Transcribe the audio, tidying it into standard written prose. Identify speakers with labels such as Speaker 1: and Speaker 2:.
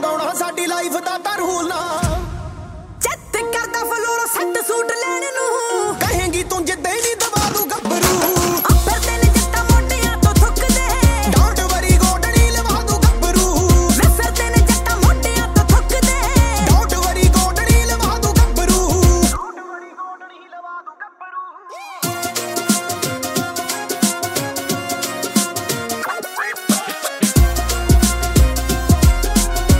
Speaker 1: ਲਗਾਉਣਾ ਸਾਡੀ ਲਾਈਫ ਦਾ ਤਾਂ ਰੂਲ ਨਾ
Speaker 2: ਚਿੱਤ ਕਰਦਾ ਫਲੋਰ ਸੱਟ ਸੂਟ ਲੈਣ ਨੂੰ
Speaker 1: ਕਹੇਂਗੀ ਤੂੰ ਜਿੱਦੇ ਨਹੀਂ